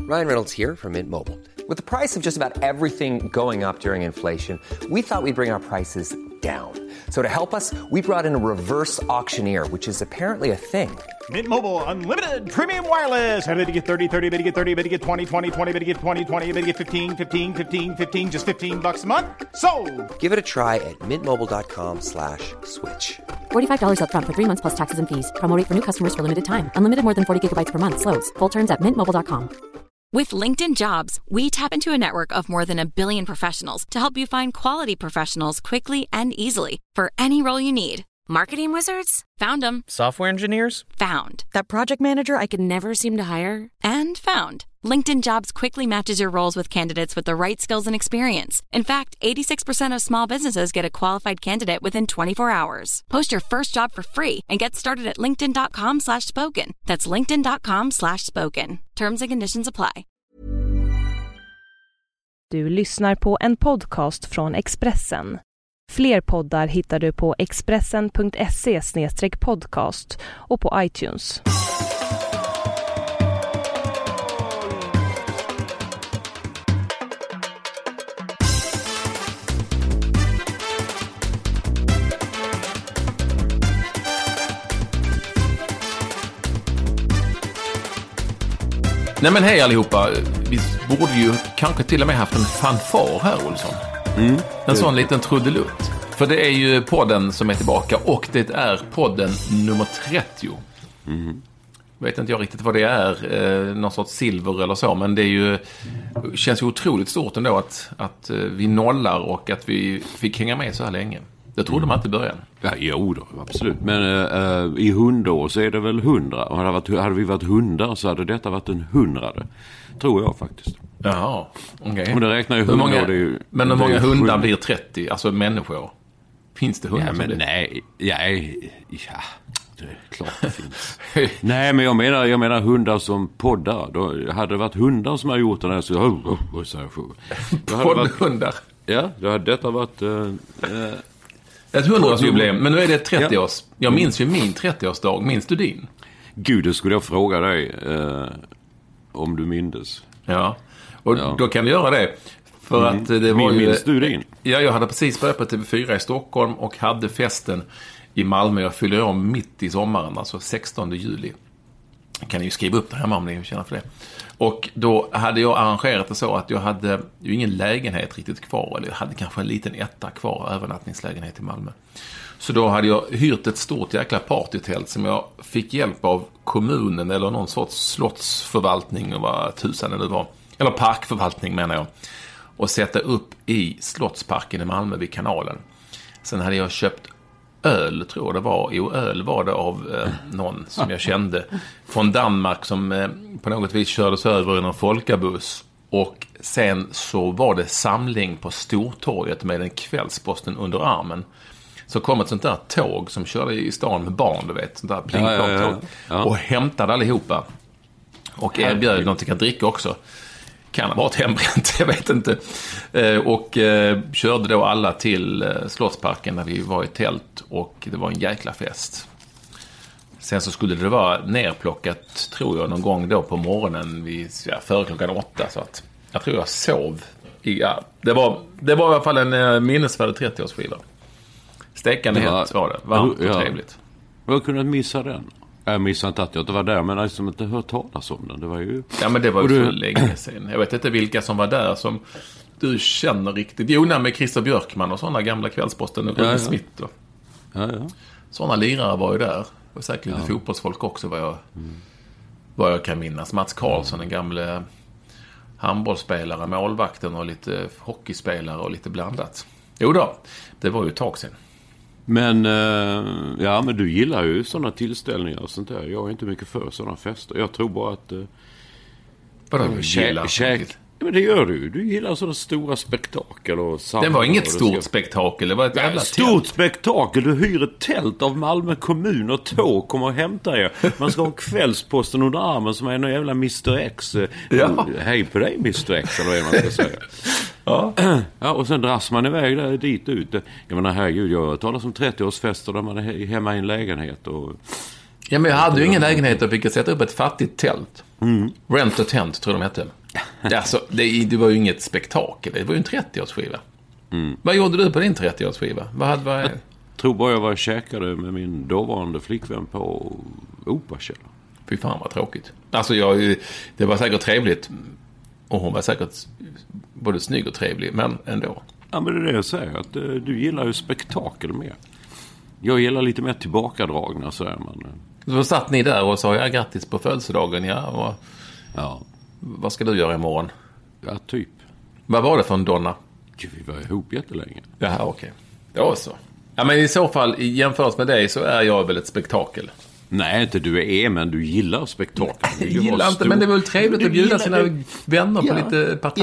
Ryan Reynolds here from Mint Mobile. With the price of just about everything going up during inflation, we thought we'd bring our prices down. So to help us, we brought in a reverse auctioneer, which is apparently a thing. Mint Mobile Unlimited Premium Wireless. How to get 30, 30, bit to get 30, bit to get 20, 20, 20, bit to get 20, 20, bit to get 15, 15, 15, 15, just $15 a month? Sold! Give it a try at mintmobile.com/switch. $45 up front for 3 months plus taxes and fees. Promo rate for new customers for limited time. Unlimited more than 40 gigabytes per month. Slows full terms at mintmobile.com. With LinkedIn Jobs, we tap into a network of more than 1 billion professionals to help you find quality professionals quickly and easily for any role you need. Marketing wizards? Found them. Software engineers? Found. That project manager I could never seem to hire? And found. LinkedIn Jobs quickly matches your roles with candidates with the right skills and experience. In fact, 86% of small businesses get a qualified candidate within 24 hours. Post your first job for free and get started at linkedin.com/spoken. That's linkedin.com/spoken. Terms and conditions apply. Du lyssnar på en podcast från Expressen. Fler poddar hittar du på expressen.se/podcast och på iTunes. Nej men hej allihopa, vi borde ju kanske till och med haft en fanfar här, Olsson. En sån liten trudelutt. För det är ju podden som är tillbaka och det är podden nummer 30. Vet inte jag riktigt vad det är, någon sorts silver eller så, men det är ju, känns ju otroligt stort ändå att vi nollar och att vi fick hänga med så här länge. Det trodde man inte i början. Ja, jo då, absolut. Men i 100 år så är det väl 100. Och hade vi varit 100 så hade detta varit en 100:e. Tror jag faktiskt. Jaha, okej. Okay. Men det räknar ju 100 år. Men hur många hundar blir 30? Alltså människor? Finns det hundar? Ja, men nej. Ja, det är klart det finns. Nej, men jag menar hundar som poddar. Då hade det varit hundar som har gjort det här så... Poddhundar? Ja, då hade detta varit... ett 100-årsjubileum, men nu är det ett 30-års. Jag minns ju min 30-årsdag. Minns du din? Gud, det skulle jag fråga dig om du mindes. Ja, och då kan du göra det. För att det var ju... Minns du din? Ja, jag hade precis börjat på TV4 i Stockholm och hade festen i Malmö. Jag fyller om mitt i sommaren, alltså 16 juli. Kan ni ju skriva upp det hemma om ni känner för det. Och då hade jag arrangerat det så att jag hade ju ingen lägenhet riktigt kvar. Eller jag hade kanske en liten etta kvar, övernattningslägenhet i Malmö. Så då hade jag hyrt ett stort jäkla partytält som jag fick hjälp av kommunen eller någon sorts slottsförvaltning och vad tusan det var. Eller parkförvaltning menar jag. Och sätta upp i Slottsparken i Malmö vid kanalen. Sen hade jag köpt öl, tror jag det var. Jo, öl var det av någon som jag kände från Danmark som på något vis kördes över i någon folkabuss. Och sen så var det samling på Stortorget med en Kvällsposten under armen. Så kom ett sånt där tåg som körde i stan med barn, du vet. Sånt där plingplongtåg. Och hämtade allihopa. Och erbjöd någonting att dricka också. Kan ha varit hembränt, jag vet inte. Och körde då alla till Slottsparken när vi var i tält. Och det var en jäkla fest. Sen så skulle det vara nerplockat, tror jag, någon gång då på morgonen före klockan 8. Så att jag tror jag sov. Det var i alla fall en minnesvärd 30-årsskiva. Stekande hett var det. Varmt och trevligt. Jag kunde missa den. Jag missade inte att jag inte var där, men jag har inte hört talas om den. Det var ju... Ja, men det var ju så länge sedan. Jag vet inte vilka som var där som du känner riktigt. Jo, med Christer Björkman och sådana gamla Kvällsposten och Rune Smith. Ja. Sådana lirare var ju där. Och säkert lite fotbollsfolk också vad jag kan minnas. Mats Karlsson, den gamla handbollsspelare, målvakten och lite hockeyspelare och lite blandat. Jo då, det var ju ett tag sedan. Men men du gillar ju sådana tillställningar och sånt där. Jag är inte mycket för sådana fester. Jag tror bara att vadå gillar? Ja, men det gör du. Du gillar sådana stora spektakel och det var inget stort spektakel. Det var ett jävla stort spektakel. Du hyr ett tält av Malmö kommun och tåg kommer och hämtar er. Man ska ha Kvällsposten under armen som är en jävla Mr. X. Hej på dig Mr. X eller vad man ska säga. Ja, och sen dras man iväg där dit ut. Jag menar, herregud, jag talar som 30-årsfester där man är hemma i en lägenhet. Och... Ja, men jag hade ju ingen lägenhet och fick sätta upp ett fattigt tält. Rent och Tent tror de hette. Alltså, det var ju inget spektakel. Det var ju en 30-årsskiva. Vad gjorde du på din 30-årsskiva? Jag tror bara jag var och käkade med min dåvarande flickvän på Operakällaren. Fy fan vad tråkigt. Alltså det var säkert trevligt. Och hon var säkert både snygg och trevlig. Men ändå. Ja, men det är det jag säger. Att du gillar ju spektakel mer. Jag gillar lite mer tillbakadragna, så är man. Så satt ni där och sa grattis på födelsedagen, ja. Vad ska du göra imorgon? Ja, typ. Vad var det för en donna? Vi var ihop jättelänge. Jaha, okej. Det var så. Ja, men i så fall, i jämförelse med dig så är jag väl ett spektakel. Nej, inte du är, men du gillar spektakel. Jag gillar inte, men det är väl trevligt att bjuda sina vänner på lite partaj.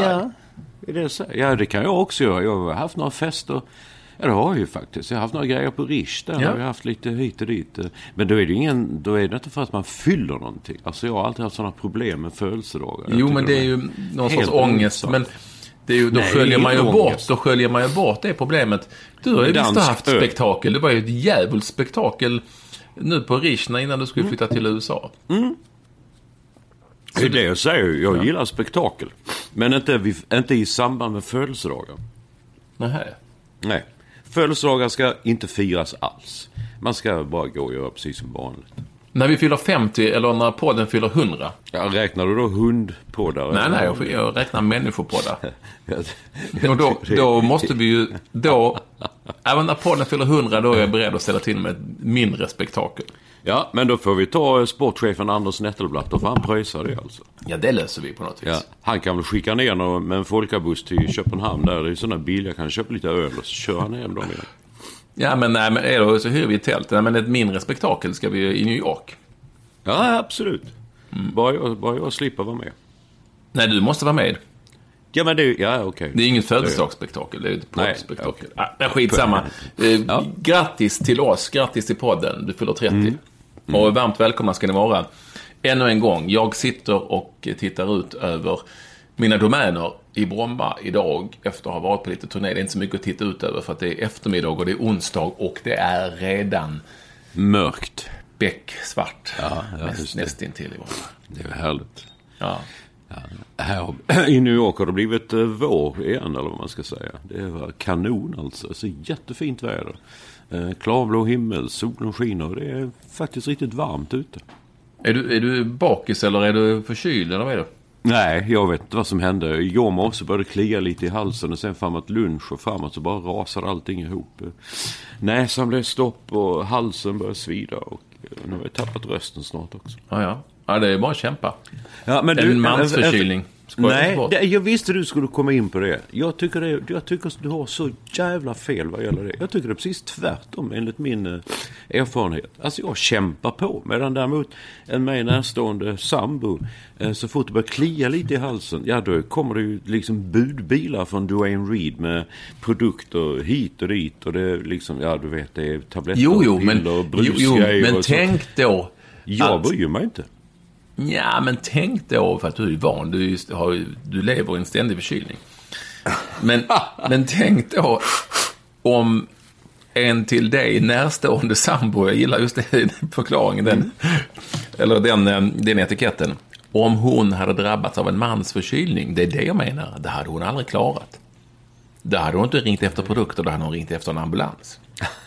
Ja, det kan jag också göra. Jag har haft några fester. Ja, det har jag ju faktiskt. Jag har haft några grejer på Rish där. Jag har haft lite hit och dit. Men då är det inte för att man fyller någonting. Alltså jag har alltid haft sådana problem med födelsedagar. Jo, men det är ju någon sorts ångest. Men det är ju, då sköljer man ju bort det problemet. Du har ju visst haft spektakel. Det var ju ett jävligt spektakel nu på Rish innan du skulle flytta till USA. Det är det jag säger. Jag gillar spektakel. Men inte i samband med födelsedagar. Nej. Födelsedagar ska inte firas alls. Man ska bara gå och göra precis som vanligt. När vi fyller 50 eller när podden fyller 100? Ja, räknar du då hundpoddar? Nej, jag räknar människopoddar. Och då måste vi ju... Även när podden fyller 100, då är jag beredd att ställa till med ett mindre spektakel. Ja, men då får vi ta sportchefen Anders Nettelblatt och han pröjsar det alltså. Ja, det löser vi på något vis. Ja, han kan väl skicka ner med en folkabuss till Köpenhamn där det är sådana bilar, kan köpa lite öl och så kör han hem dem igen. Ja, men nej, men så hyr vi ett tält. Nej, men ett mindre spektakel ska vi i New York. Ja, absolut. Bara jag slipper vara med. Nej, du måste vara med. Ja, men okej. Det är inget födelsedagsspektakel, det är ett poddspektakel. Nej, skitsamma. Grattis till oss, grattis till podden. Du fyller 30. Och varmt välkomna ska ni vara. Ännu en gång, jag sitter och tittar ut över mina domäner i Bromma idag efter att ha varit på lite turné. Det är inte så mycket att titta ut över för att det är eftermiddag och det är onsdag och det är redan mörkt. Becksvart. Ja, nästintill i Bromma. Det är härligt. Ja. Här i New York har det blivit vår igen, eller vad man ska säga. Det var kanon alltså. Så jättefint väder. Klarblå himmel, solen skiner och det är faktiskt riktigt varmt ute. Är du bakis eller är du förkyld eller vad är det? Nej, jag vet inte vad som hände. Igår morse började det klia lite i halsen och sen framåt lunch och framåt så bara rasade allting ihop. Näsan blev stopp och halsen började svida och nu har jag tappat rösten snart också. Ja, det är bara att kämpa. Ja, men en mansförkylning. Nej, jag visste du skulle komma in på det. Jag tycker att du har så jävla fel vad gäller det. Jag tycker det är precis tvärtom enligt min erfarenhet. Alltså jag kämpar på. Medan däremot en mig närstående sambo, så fort det börjar klia lite i halsen, ja då kommer det ju liksom budbilar från Duane Reed med produkter hit och dit. Och det är liksom, ja du vet, det är tabletter, piller och brusgrejer. Men tänk då. Jag bryr mig inte. Ja, men tänk då, för att du är van, du lever i en ständig förkylning. Men tänk då om en till dig närstående sambo, jag gillar just den förklaringen, den etiketten. Om hon hade drabbats av en mans förkylning, det är det jag menar, det hade hon aldrig klarat. Det hade hon inte ringt efter produkter, då hade hon ringt efter en ambulans.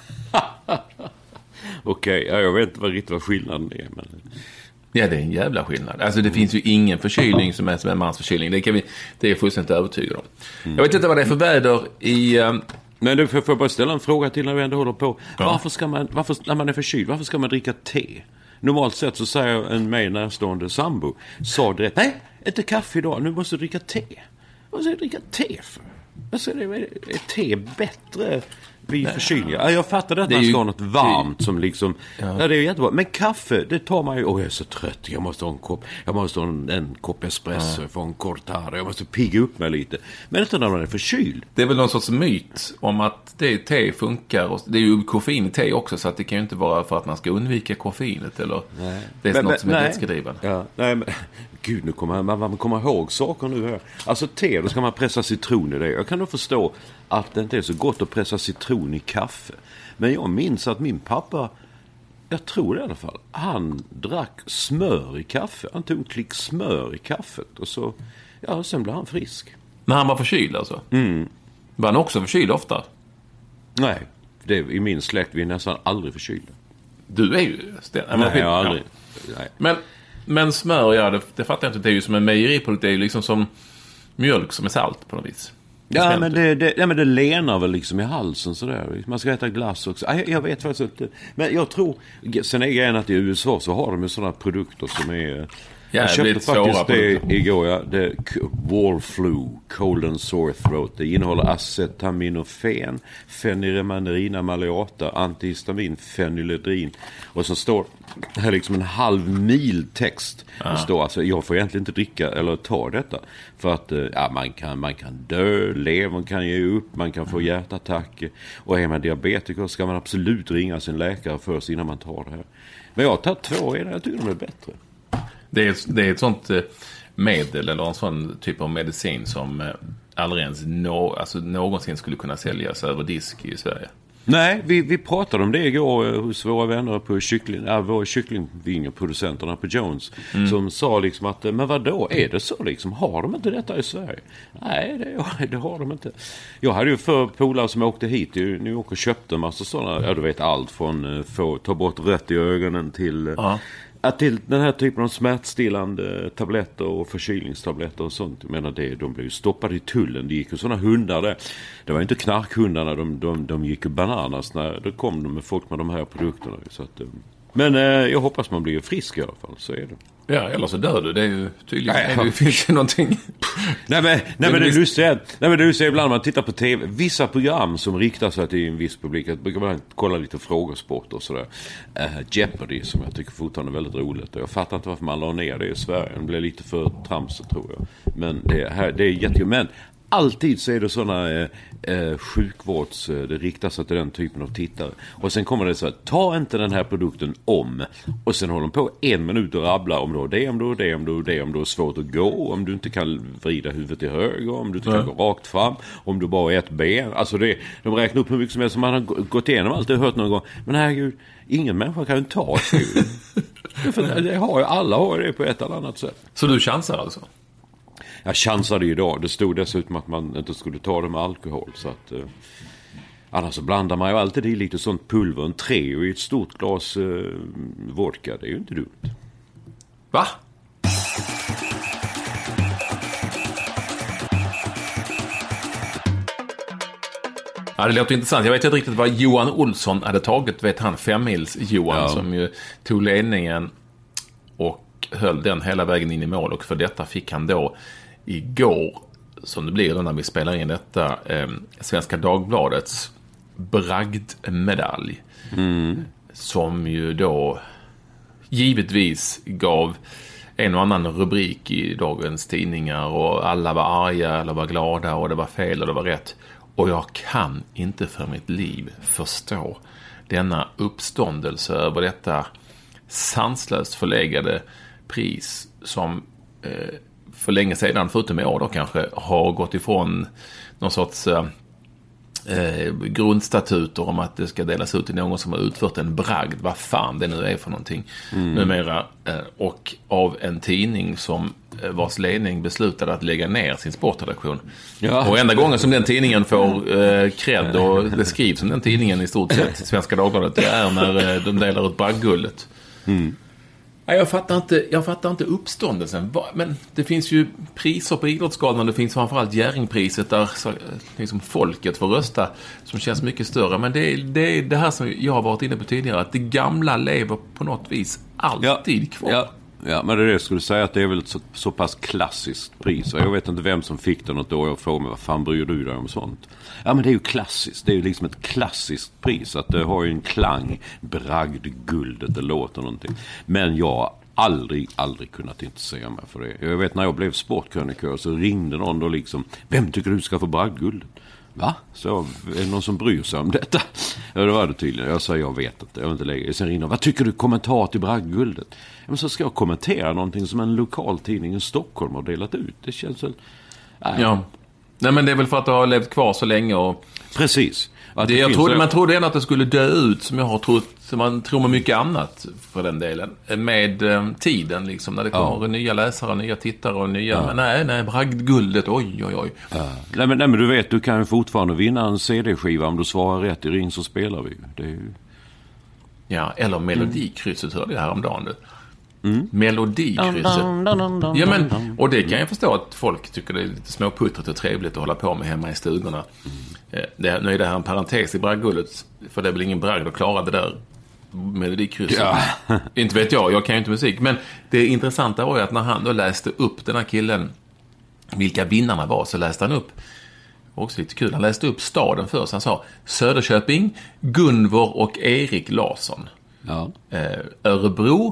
Okej, jag vet inte vad skillnaden är, men... Ja, det är en jävla skillnad. Alltså det finns ju ingen förkylning som är en mansförkylning. Det är jag fullständigt övertygad om. Jag vet inte vad det är för väder i... Men du får bara ställa en fråga till när vi ändå håller på. Ja. Varför när man är förkyld, varför ska man dricka te? Normalt sett så säger en mig närstående sambo, sa direkt, nej, inte kaffe idag, nu måste du dricka te. Vad ska jag dricka te för? Är te bättre vid förkylning? Ja, jag fattar att man ska ha något varmt som liksom... Ja, det är jättebra. Men kaffe, det tar man ju... jag är så trött, jag måste ha en kopp espresso från Cortado. Jag måste pigga upp mig lite. Men inte när man är förkyld. Det är väl någon sorts myt om att te funkar. Och det är ju koffein i te också, så att det kan ju inte vara för att man ska undvika koffeinet. Eller det är något som är vätskedrivande. Ja, nej, men... Gud, nu kommer man kommer ihåg saker nu här. Alltså te, då ska man pressa citron i det. Jag kan då förstå att det inte är så gott att pressa citron i kaffe. Men jag minns att min pappa Jag tror det i alla fall. Han drack smör i kaffe. Han tog en klick smör i kaffet. Och så, sen blev han frisk. När han var förkyld alltså? Var han också förkyld ofta? Nej, i min släkt vi är nästan aldrig förkylda. Du är ju... Nej, jag har aldrig... Nej. Men smör, det fattar jag inte. Det är ju som en mejeriprodukt. Det är ju liksom som mjölk som är salt på något vis. Ja, men det lenar väl liksom i halsen sådär. Man ska äta glass också. Jag vet faktiskt inte. Men jag tror... Sen är grejen att i USA så har de ju sådana produkter som är... Jag köpte faktiskt det igår, det Warflu, Cold and Sore Throat. Det innehåller acetaminophen, fenylremanirina maleata, antihistamin, fenyledrin. Och så står här liksom en halv mil text. Det står alltså, jag får egentligen inte dricka eller ta detta. För att man kan dö, levern kan ge upp, man kan få hjärtattack. Och är man diabetiker ska man absolut ringa sin läkare först innan man tar det här. Men jag har tagit 2 redan, jag tycker de är bättre. Det är ett sånt medel eller en sån typ av medicin som aldrig ens någonsin skulle kunna säljas över disk i Sverige. Nej, vi pratade om det igår hos våra vänner på våra kycklingvingerproducenterna på Jones. Som sa liksom att, men vadå, är det så liksom? Har de inte detta i Sverige? Nej, det har de inte. Jag hade ju för polare som åkte hit i New York och köpte en massa sådana, du vet allt från ta bort rött i ögonen till... till den här typen av smärtstillande tabletter och förkylningstabletter och sånt. Jag menar de blev ju stoppade i tullen. Det gick ju sådana hundar där. Det var inte knarkhundarna. De gick ju bananas när det kom med folk med de här produkterna. Så att, men jag hoppas man blir frisk i alla fall. Så är det. Ja, eller så dör du. Det är ju tydligen. Det finns ju någonting. Nej men det är så ibland man tittar på tv. Vissa program som riktar sig till en viss publik. Jag brukar bara kolla lite frågesport och sådär. Jeopardy som jag tycker fortfarande är väldigt roligt. Jag fattar inte varför man la ner det i Sverige. Det blev lite för tramsigt tror jag. Men det är jättekul. Men alltid så är det sådana det riktar sig till den typen av tittare. Och sen kommer det så här, ta inte den här produkten om. Och sen håller de på 1 minut och rabbla om du har det, om du har svårt att gå, om du inte kan vrida huvudet till höger, om du inte kan gå rakt fram, om du bara har ett ben. Alltså de räknar upp hur mycket som helst som man har gått igenom allt och hört någon gång. Men herregud, ingen människa kan ju ta det. Alla har det på ett eller annat sätt. Så du chansar alltså? Jag chansade idag. Det stod dessutom att man inte skulle ta det med alkohol. Så att, annars så blandar man ju alltid i lite sånt pulver. En Treo i ett stort glas vodka. Det är ju inte dumt. Va? Ja, det låter intressant. Jag vet inte riktigt vad Johan Olsson hade tagit. Vet han, 5-mils-Johan som ju tog ledningen och höll den hela vägen in i mål. Och för detta fick han då igår, som det blir då när vi spelar in detta, Svenska Dagbladets bragdmedalj. Som ju då givetvis gav en och annan rubrik i dagens tidningar och alla var arga eller var glada och det var fel och det var rätt. Och jag kan inte för mitt liv förstå denna uppståndelse över detta sanslöst förläggade pris som för länge sedan, förutom i år då kanske, har gått ifrån någon sorts grundstatuter om att det ska delas ut till någon som har utfört en bragd, vad fan det nu är för någonting numera, och av en tidning som vars ledning beslutade att lägga ner sin sportredaktion. Ja. Och enda gången som den tidningen får cred och det skrivs om den tidningen i stort sett, Svenska Dagbladet, det är när de delar ut bragdguldet. Jag fattar inte uppståndelsen. Men det finns ju priser på Idrottsgalan. Det finns framförallt Jerringpriset där liksom folket får rösta, som känns mycket större. Men det är det här som jag har varit inne på tidigare, att det gamla lever på något vis alltid kvar. Ja, men det skulle säga att det är väl ett så pass klassiskt pris. Jag vet inte vem som fick det något år. Jag frågar mig, vad fan bryr du dig om sånt? Ja, men det är ju klassiskt. Det är ju liksom ett klassiskt pris. Att det har ju en klang, bragdguldet, det låter någonting. Men jag har aldrig kunnat intressera mig för det. Jag vet när jag blev sportkrönikör så ringde någon då liksom, vem tycker du ska få bragdguldet? Va? Så är det någon som bryr sig om detta? Ja, det var det tydligen. Jag sa, jag vet inte. Jag vill inte lägga. Sen ringde, vad tycker du, kommentar till bragdguldet? Ja, men så ska jag kommentera någonting som en lokaltidning i Stockholm har delat ut. Det känns väl... Ja. Nej, men det är väl för att du har levt kvar så länge och... Precis. Man trodde ändå att det skulle dö ut, som jag har trott, som man tror med mycket annat för den delen, med tiden liksom, när det kommer nya läsare, nya tittare och nya, men nej, bragdguldet, oj. Nej, men du vet, du kan ju fortfarande vinna en CD-skiva om du svarar rätt i Ring så spelar vi. Det är ju... Ja, eller Melodikrysset hörde jag häromdagen. Melodikrysset. Ja, men, och det kan jag förstå att folk tycker det är lite småputtrigt och trevligt att hålla på med hemma i stugorna. Nu är det här en parentes i bragdgullet, för det är väl ingen bragd att klara det där Melodikrysset. Ja. Inte vet jag kan ju inte musik. Men det intressanta var ju att när han då läste upp den här killen, vilka vinnarna var, så läste han upp, också lite kul, han läste upp staden först. Han sa Söderköping, Gunvor och Erik Larsson. Ja. Örebro,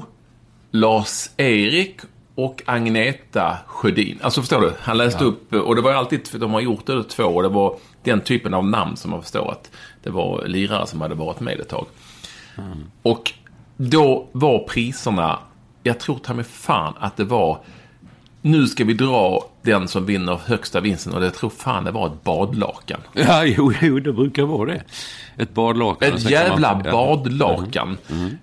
Lars-Erik och Agneta Sjödin. Alltså förstår du, han läste upp, och det var alltid, de har gjort det 2 år, det var den typen av namn som man förstår att det var lirare som hade varit med ett tag. Och då var priserna, jag tror ta mig fan att det var, nu ska vi dra den som vinner högsta vinsten, och det tror fan det var ett badlakan. Ja, jo, det brukar vara det. Ett badlakan. Ett jävla badlakan.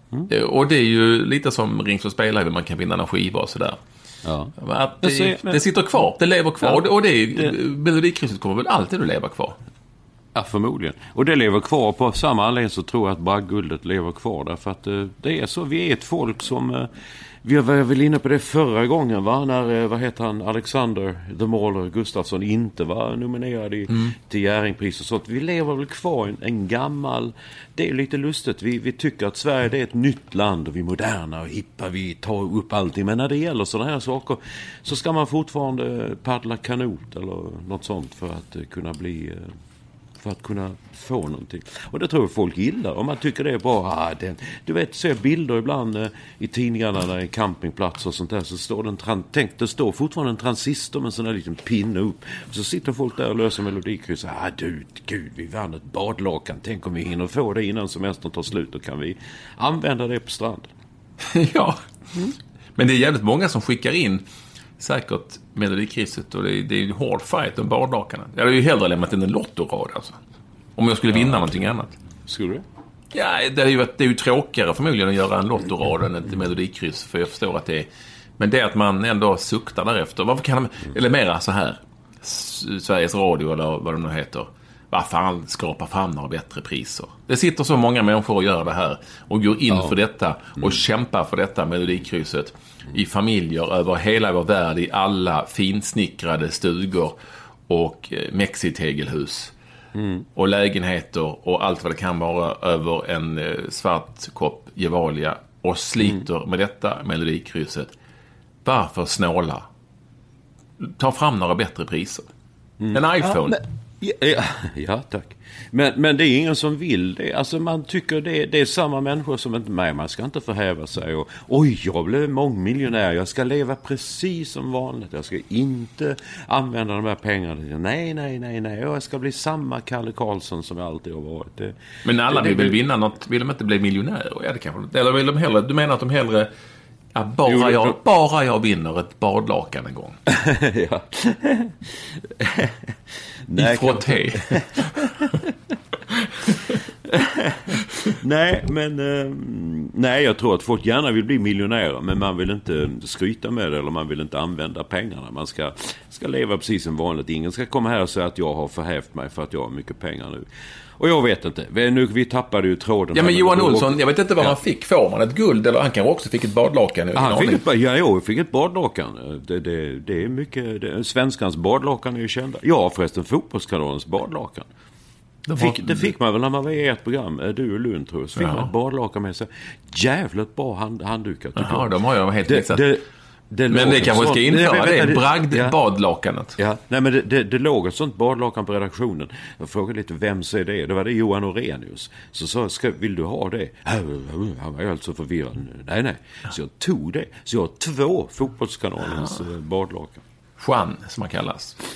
Och det är ju lite som Ring så spelar, man kan vinna en skiva och sådär. Ja. Att det sitter kvar, det lever kvar. Ja, och Melodikrysset kommer väl alltid att leva kvar. Ja, förmodligen. Och det lever kvar på samma anledning, så tror jag att bragdguldet lever kvar. Därför att det är så, vi är ett folk som... Vi var väl inne på det förra gången, va? När, vad heter han, Alexander The Mauler Gustafsson inte var nominerad till Jerringpris och sånt. Vi lever väl kvar en gammal... Det är lite lustigt. Vi tycker att Sverige det är ett nytt land och vi är moderna och hippa, vi tar upp allting. Men när det gäller sådana här saker så ska man fortfarande paddla kanot eller något sånt för att kunna bli... för att kunna få någonting. Och det tror jag folk gillar. Om man tycker det är bra, du vet, ser bilder ibland i tidningarna när det är campingplats och sånt där, så står det står fortfarande en transistor med en sån här liten pinne upp. Och så sitter folk där och löser melodikryss. Gud, vi vann ett badlakan. Tänk om vi hinner få det innan semestern tar slut, då kan vi använda det på stranden. Ja, men det är jävligt många som skickar in säkert Melodikrysset, och det är ju hård fight om badlakarna. Jag hade ju hellre lämnat in en lottorad alltså. Om jag skulle vinna någonting annat. Skulle du? Ja, det är ju tråkigare förmodligen att göra en lottorad än ett Melodikryss, för jag förstår att det är... Men det är att man ändå suktar därefter. Varför kan eller mera så här, Sveriges Radio eller vad det nu heter, vad fan skapar fram några bättre priser? Det sitter så många människor och gör det här och går in för detta och kämpar för detta Melodikrysset i familjer över hela vår värld, i alla finsnickrade stugor och mexitegelhus och lägenheter och allt vad det kan vara över en svart kopp Gevalia, och sliter med detta Melodikrysset. Varför snåla? Ta fram några bättre priser. En iPhone. Ja, tack. Men det är ingen som vill det. Alltså man tycker det är samma människor som inte med. Man ska inte förhäva sig och jag blev mångmiljonär. Jag ska leva precis som vanligt. Jag ska inte använda de här pengarna. Nej. Jag ska bli samma Kalle Karlsson som jag alltid har varit. Men alla vill väl vinna något. Vill de inte bli miljonärer? Ja, det kanske. Eller vill de hellre? Du menar att de hellre... Ja, bara jag vinner ett badlakan en gång. Ja. I frotté. Nej, jag tror att folk gärna vill bli miljonärer, men man vill inte skryta med det, eller man vill inte använda pengarna. Man ska leva precis som vanligt. Ingen ska komma här och säga att jag har förhävt mig för att jag har mycket pengar nu. Och jag vet inte. Vi tappade ju tråden. Ja, men Johan Olsson, jag vet inte vad han fick. Får man ett guld, eller han kanske också fick ett badlakan? Jag fick ett badlakan. Det är mycket... Svenskans badlakan är ju kända. Ja, förresten, Fotbollskanalens badlakan. Det fick man väl när man var i ett program, du och Lund, tror jag. Så fick man ett badlakan med sig. Jävligt bra handdukar. Ja, de har ju helt mixat. Men det kanske ska införa det bragd-badlakanet. Ja, nej, men det låg ett sånt badlakan på redaktionen. Jag frågade lite, vem säger det? Det var det Johan Orenius. Så sa, vill du ha det? Han var ju alltså förvirrad. Nej. Så jag tog det. Så jag har 2 Fotbollskanalens badlakan. Juan, som man kallas.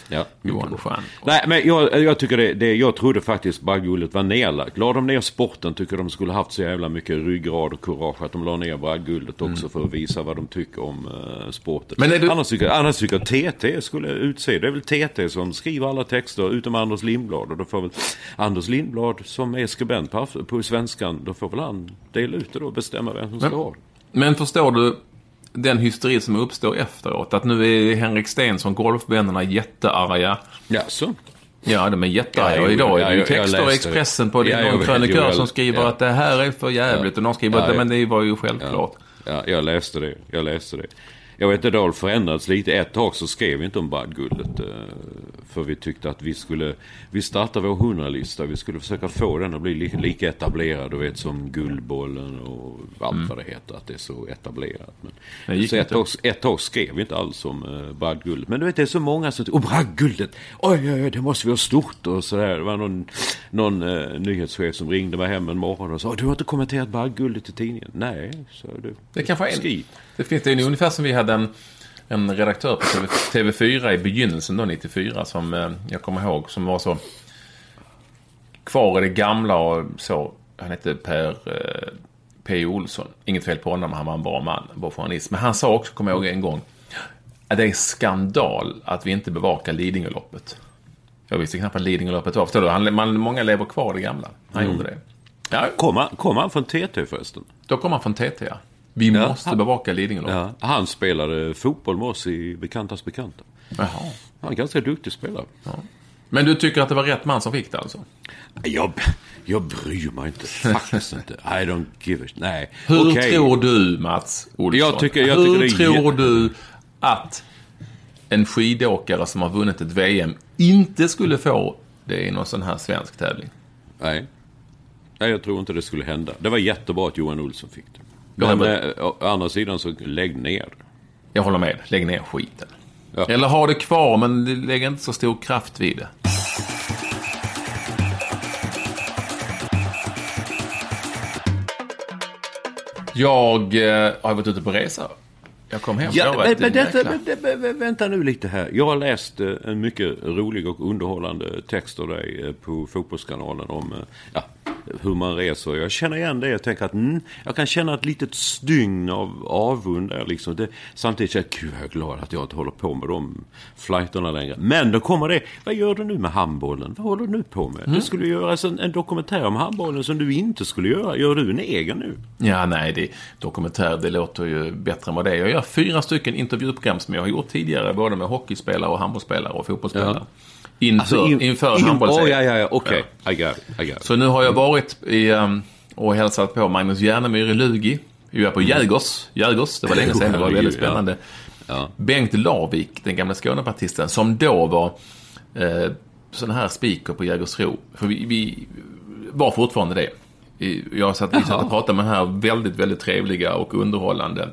Ja, Johan Stjärn. Nej, men jag tycker jag trodde faktiskt Bragdguldet var nedlagt. La de ner sporten, tycker de skulle haft så jävla mycket ryggrad och kurage att de la ner Bragdguldet också för att visa vad de tycker om sporten. Men annars tycker jag TT skulle utse. Det är väl TT som skriver alla texter utom Anders Lindblad. Och då får väl Anders Lindblad som är skribent på Svenskan, då får väl han dela ut det då och bestämma vem som ska ha det. Men förstår du den hysteri som uppstår efteråt? Att nu är Henrik Stenson, golfvännerna, jättearga. Jaså? Ja, de är jättearga. Och idag är det ju texter i Expressen på det. Det är någon krönikör som skriver att det här är för jävligt. Och någon skriver att men det var ju självklart. Ja, jag läste det. Jag vet inte, det har förändrats lite. Ett tag så skrev vi inte om Bragdguldet. För vi tyckte att vi startade vår 100-lista. Vi skulle försöka få den att bli lika etablerad, du vet, som Guldbollen och allt vad det heter. Att det är så etablerat. Men, så ett tag skrev vi inte alls om Bragdguldet. Men du vet, det är så många som Bragdguldet, oj, det måste vi ha stort och sådär. Det var någon nyhetschef som ringde mig hem en morgon och sa, du har inte kommenterat Bragdguldet i tidningen. Nej, så du. Det kanske är det är ungefär som vi hade en redaktör på TV4 i begynnelsen då, 94, som jag kommer ihåg, som var så kvar i det gamla och så. Han hette P. Olsson. Inget fel på honom, han var en bra man, bra journalist. Men han sa också, kommer jag ihåg en gång, att det är skandal att vi inte bevakar Lidingöloppet. Jag visste knappt att Lidingöloppet var. Förstår du? Många lever kvar i det gamla. Han gjorde det. Ja. Kom han från TT förresten? Då kom han från TT, ja. Vi måste bevaka Lidingöloppet. Ja, han spelade fotboll med oss i Bekantas bekanta. Jaha. Han är ganska duktig spelare. Ja. Men du tycker att det var rätt man som fick det alltså? Jag bryr mig inte. Faktiskt inte. I don't give it. Nej. Hur tror du, Mats Olsson? Hur tror du att en skidåkare som har vunnit ett VM inte skulle få det i någon sån här svensk tävling? Nej, jag tror inte det skulle hända. Det var jättebra att Johan Olsson fick det. Men å andra sidan så lägg ner. Jag håller med. Lägg ner skiten. Ja. Eller ha det kvar, men lägg inte så stor kraft vid det. Jag har varit ute på resa. Jag kom hem. Vänta nu lite här. Jag har läst en mycket rolig och underhållande text av dig på Fotbollskanalen om hur man reser. Jag känner igen det. Jag tänker att jag kan känna ett litet stygn av avund där liksom. Samtidigt är jag glad att jag inte håller på med de flighterna längre. Men då kommer det. Vad gör du nu med handbollen? Vad håller du nu på med? Du skulle göra en dokumentär om handbollen som du inte skulle göra. Gör du en egen nu? Ja, nej. Dokumentär, det låter ju bättre än vad det är. Jag gör 4 stycken intervjuprogram som jag har gjort tidigare. Både med hockeyspelare och handbollsspelare och fotbollsspelare. Ja. Inför handbollsserien. Okej. I got it. Så nu har jag varit och hälsat på Magnus Järnemyr i Lugi. Vi var på Jägers. Det var länge sedan, det var väldigt spännande. Ja. Bengt Lavik, den gamla Skånepartisten, som då var sån här speaker på Jägersro. För vi var fortfarande det. Vi satt och pratade med den här väldigt, väldigt trevliga och underhållande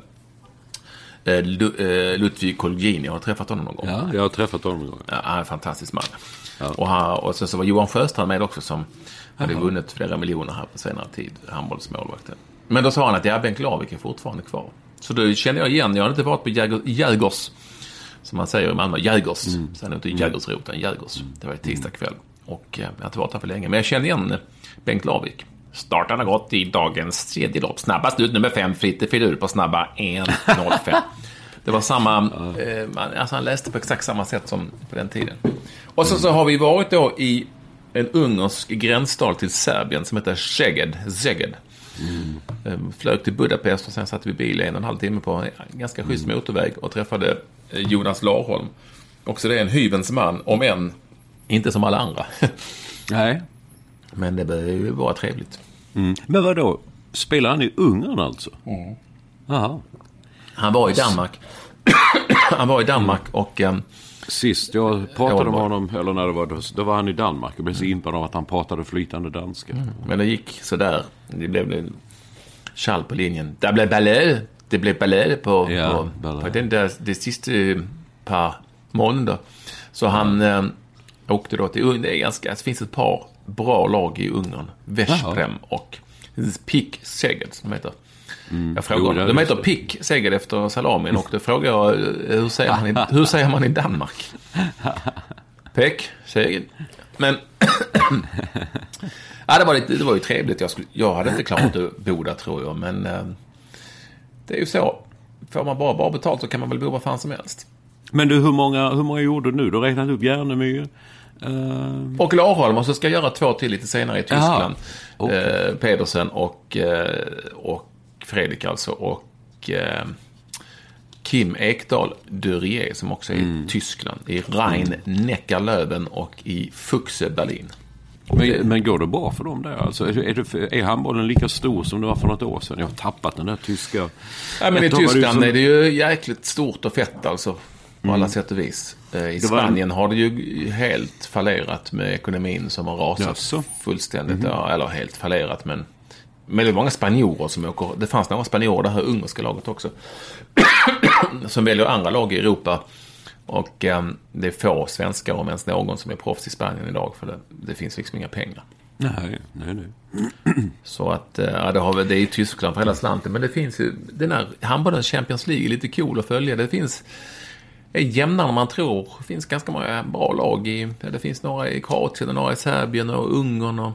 Ludvig Kolgini. Jag har träffat honom någon gång. Ja, jag har träffat honom någon gång. Ja, han är en fantastisk man. Ja. Och sen så var Johan Sjöstrand med också, som hade vunnit flera miljoner här på senare tid, handbollsmålvakten. Men då sa han att Bengt Lavik är fortfarande kvar. Så då kände jag igen, jag hade inte varit på Jägers, som man säger i Malmö, Jägers. Sen är det inte Jägersroten, Jägers. Det var ett tisdag kväll. Och jag har inte varit här för länge. Men jag kände igen Bengt Lavik. Starten har gått i dagens tredje lopp. Snabbast ut nummer 5, Fritte Filur på snabba 1.05. Det var samma, han läste på exakt samma sätt som på den tiden. Och så har vi varit då i en ungersk gränsstad till Serbien som heter Szeged. Flög till Budapest och sen satt vi i bil 1,5 timme på en ganska schysst motorväg och träffade Jonas Larholm. Också det är en hyvens man, om än inte som alla andra. Nej. Men det bör ju vara trevligt. Men vad då? Spelar han i Ungern alltså? Aha. Han var i Danmark. Och sist jag pratade med honom, eller när det var, då var han i Danmark. Jag blev så impad av att han pratade flytande danska. Men det gick så där. Det blev en kall på linjen. Det blev ballade på den där det sista par månader. Så han åkte då till Ungern. Det finns ett par bra lag i Ungern. Veszprem och PIK Szeged som heter. Jag frågar de heter PIK Szeged efter salamin, och då frågar jag hur säger man i Danmark? Peck, segern. Men ja, det var ju trevligt. Jag hade inte klarat att bo där, tror jag. Men det är ju så. Får man bara betalt så kan man väl bo var fan som helst. Men du, hur många gjorde du nu? Du har räknat upp Järnemyr. Och Larholm, och så ska jag göra 2 till lite senare i Tyskland. Okay. Pedersen och Fredrik alltså. Och Kim Ekdahl Durier, som också är i Tyskland. I Rhein-Neckar-Löwen och i Fuchse Berlin. Men går det bra för dem där? Alltså, är handbollen lika stor som det var för något år sedan? Jag har tappat den där tyska... Ja, men i Tyskland är det ju jäkligt stort och fett alltså. På alla sätt och vis. I Spanien har det ju helt fallerat med ekonomin som har rasat fullständigt. Ja, eller helt fallerat, men det är många spanjorer som åker. Det fanns några spanjorer, det här ungerska laget också, som väljer andra lag i Europa. Och det är få svenskar, om ens någon, som är proffs i Spanien idag, för det finns liksom inga pengar. Nej. Så att det är i Tyskland för hela slanten. Men det finns ju, den här handbollens Champions League är lite cool att följa. Det finns jämnare än man tror. Det finns ganska många bra lag det finns några i Kroatien och några i Serbien och Ungern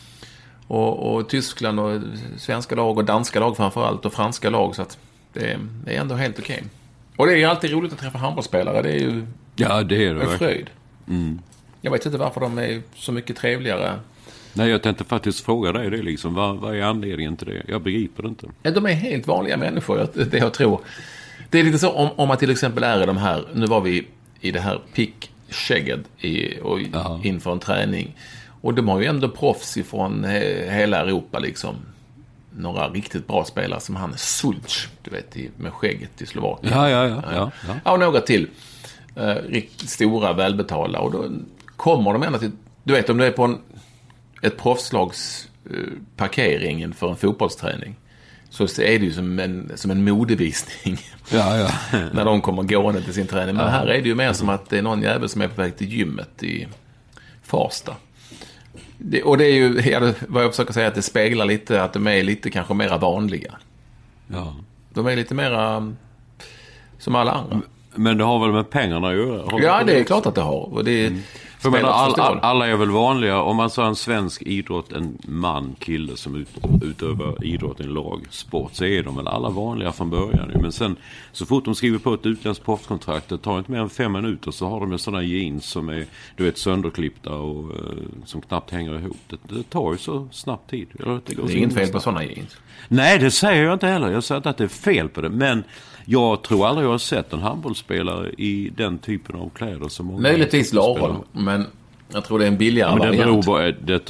och Tyskland och svenska lag och danska lag framförallt och franska lag, så att det är ändå helt okej. Och det är ju alltid roligt att träffa handbollsspelare. Det är ju en fröjd. Jag vet inte varför de är så mycket trevligare. Nej, jag tänkte faktiskt fråga dig det liksom. Vad är anledningen till det? Jag begriper det inte. Ja, de är helt vanliga människor, det jag tror. Det är lite så om man till exempel är i de här, nu var vi i det här Pick-Skägged inför en träning. Och de har ju ändå proffs ifrån hela Europa liksom. Några riktigt bra spelare som han Sulc, du vet, med skägget i Slovakien. Ja. Och några till. Riktigt stora, välbetalda. Och då kommer de ändå till, du vet, om det är på ett proffslags parkering för en fotbollsträning, så är det ju som en modevisning. Ja. När de kommer gående till sin träning. Men här är det ju mer som att det är någon jävel som är på väg till gymmet i Farsta. Och det är ju, vad jag försöker säga, att det speglar lite att de är lite kanske mera vanliga. Ja. De är lite mera som alla andra. Men det har väl med pengarna att göra? Ja, det är klart att det har. Och det för menar, alla är väl vanliga. Om man sa en svensk idrott, en kille som utövar idrott i en lagsport, så är de väl alla vanliga från början. Men sen så fort de skriver på ett utländskt proffskontrakt, det tar inte mer än 5 minuter, så har de ju sådana jeans som är, du vet, sönderklippta och som knappt hänger ihop. Det tar ju så snabbt tid. Det är inget fel på sådana jeans. Nej, det säger jag inte heller. Jag säger inte att det är fel på det, men jag tror aldrig jag har sett en handbollsspelare i den typen av kläder som många. Möjligtvis Larholm, men jag tror det är en billigare variant.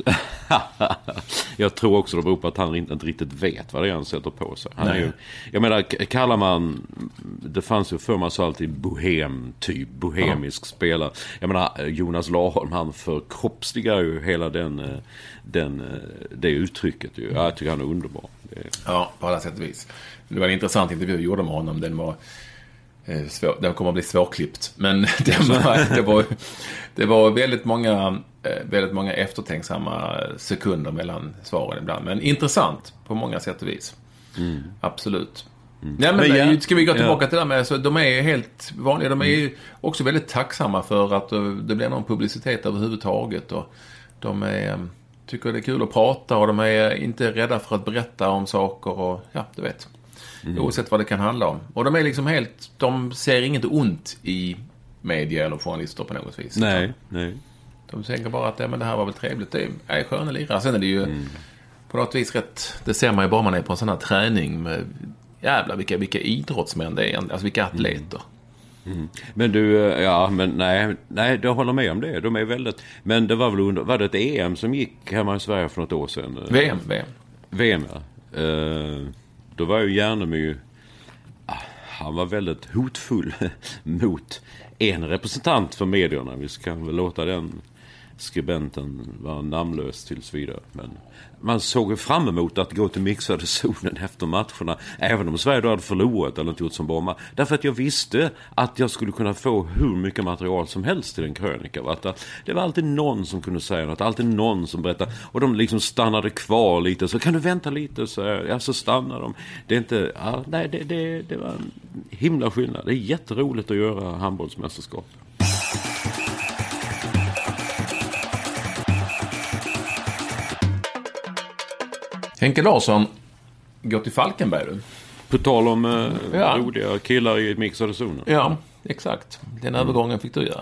Jag tror också det beror på att han inte riktigt vet vad det är han sätter på sig. Han är ju, jag menar, kallar man, det fanns ju för man så alltid bohemisk spelare. Jag menar, Jonas Larholm, han förkroppsligar ju hela det uttrycket ju. Jag tycker han är underbar. Ja, på alla sätt och vis. Det var en intressant intervju jag gjorde med honom. Den kommer att bli svårklippt. Men det var väldigt många eftertänksamma sekunder mellan svaren ibland. Men intressant på många sätt och vis. Absolut. Ja, men ska vi gå tillbaka till det med, så de är helt vanliga. De är ju också väldigt tacksamma för att det blir någon publicitet överhuvudtaget. Och de tycker det är kul att prata, och de är inte rädda för att berätta om saker, och du vet. Oavsett vad det kan handla om. Och de är liksom de ser inget ont i media eller journalister på något vis. Nej. De tänker bara att men det här var väl trevligt. Det är sköna lirare. Sen är det ju på något vis rätt, det ser man ju bara man är på en sån här träning med jävlar vilka idrottsmän det är, alltså vilka atleter. Men du, nej, jag håller med om det. De är väldigt, men det var väl var det ett EM som gick hemma i Sverige för något år sedan? VM, ja. Då var ju Järnemyr, han var väldigt hotfull mot en representant för medierna. Vi ska väl låta den skribenten vara namnlös tills vidare. Men man såg fram emot att gå till mixade zonen efter matcherna, även om Sverige då hade förlorat eller inte gjort som bomba. Därför att jag visste att jag skulle kunna få hur mycket material som helst till en krönika. Det var alltid någon som kunde säga något, alltid någon som berättade. Och de liksom stannade kvar lite. Så kan du vänta lite? Så stannar de. Det är inte, det var en himla skillnad. Det är jätteroligt att göra handbollsmästerskap. Henke Larsson går till Falkenberg du. På tal om roliga killar i mixade zoner. Ja, exakt. Den övergången fick du göra.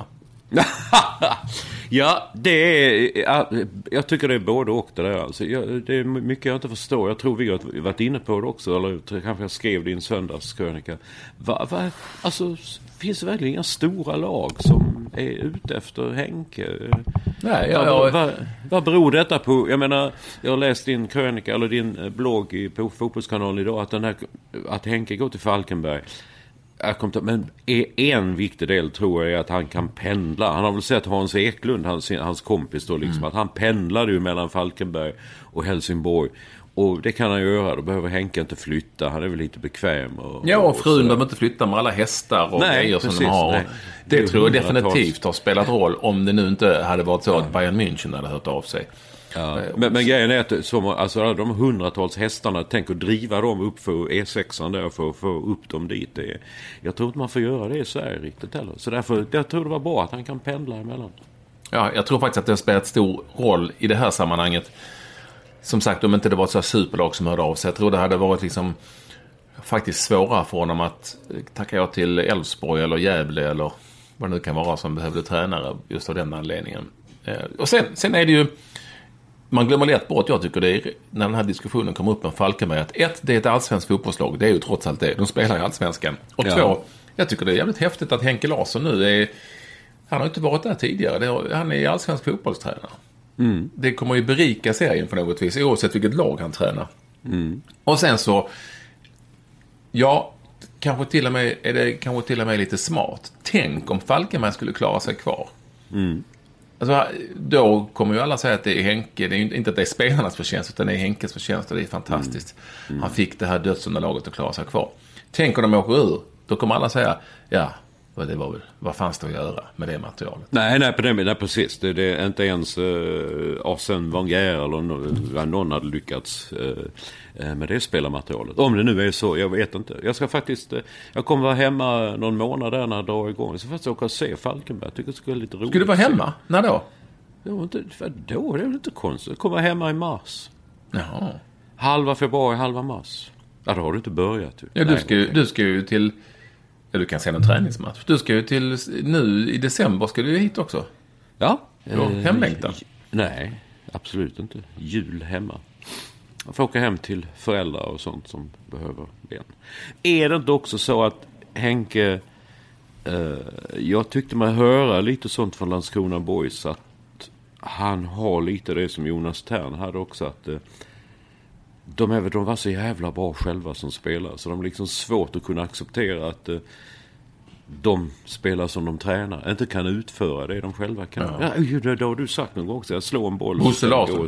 Ja, det är... Jag tycker det är både och det där. Alltså, det är mycket jag inte förstår. Jag tror vi har varit inne på det också. Eller kanske jag skrev det i en söndagskrönika. Alltså, finns det verkligen inga stora lag som är ute efter Henke? Nej, vad beror detta på? Jag menar, jag har läst din krönika eller din blogg på Fotbollskanalen idag att Henke går till Falkenberg. Men en viktig del tror jag är att han kan pendla. Han har väl sett Hans Eklund, hans kompis då liksom, att han pendlade ju mellan Falkenberg och Helsingborg. Och det kan han göra, då behöver Henke inte flytta. Han är väl lite bekväm. Och frun behöver inte flytta med alla hästar och grejer som de har. Nej. Det tror jag definitivt har spelat roll, om det nu inte hade varit så att Bayern München hade hört av sig. Ja. Men grejen är att de hundratals hästarna, tänk att driva dem upp för E6an där för att få upp dem dit. Jag tror inte man får göra det i Sverige riktigt heller. Så därför, jag tror det var bra att han kan pendla emellan. Ja, jag tror faktiskt att det har spelat stor roll i det här sammanhanget. Som sagt, om inte det var ett så superlag som hörde av sig. Jag tror det hade varit liksom faktiskt svårare för honom att tacka ja till Elfsborg eller Gävle eller vad det nu kan vara som behövde tränare just av den anledningen. Och sen är det ju, man glömmer lätt bort, jag tycker det är, när den här diskussionen kommer upp med Falkenberg, att det är ett allsvenskt fotbollslag, det är ju trots allt det, de spelar i allsvenskan. Och två, jag tycker det är jävligt häftigt att Henke Larsson nu han har inte varit där tidigare, han är allsvensk fotbollstränare. Det kommer ju berika serien på något vis, oavsett vilket lag han tränar. Och sen så, kanske till och med lite smart. Tänk om Falkenberg skulle klara sig kvar. Alltså, då kommer ju alla säga att det är Henke. Det är inte att det är spelarnas förtjänst, utan det är Henkes förtjänst, och det är fantastiskt. Han fick det här dödsunderlaget att klara sig kvar. Tänk om de åker ur. Då kommer alla säga, vad fanns det att göra med det materialet? Nej, precis. Det är inte ens Arsène Wenger eller någon hade lyckats med det spelarmaterialet. Om det nu är så, jag vet inte. Jag kommer vara hemma någon månad där när det drar igång. Jag ska faktiskt åka och se Falkenberg. Jag tycker det skulle vara lite roligt. Skulle du vara hemma? När då? Det är väl inte konstigt. Jag kommer hemma i mars. Jaha. Halva februari, halva mars. Ja, då har du inte börjat. Typ. Ja, du ska ju till... Ja, du kan se en träningsmatch. Du ska ju till... Nu i december ska du ju hit också. Ja. Hemlängtan? Nej, absolut inte. Jul hemma. Jag får åka hem till föräldrar och sånt som behöver ben. Är det inte också så att Henke... jag tyckte man höra lite sånt från Landskrona Boys, att han har lite det som Jonas Tern hade också, att... De var så jävla bra själva som spelare, så de är liksom svårt att kunna acceptera att de spelar som de tränar, inte kan utföra det de själva kan. Det har du sagt någon gång också, jag slår en boll. Bosse Larsson.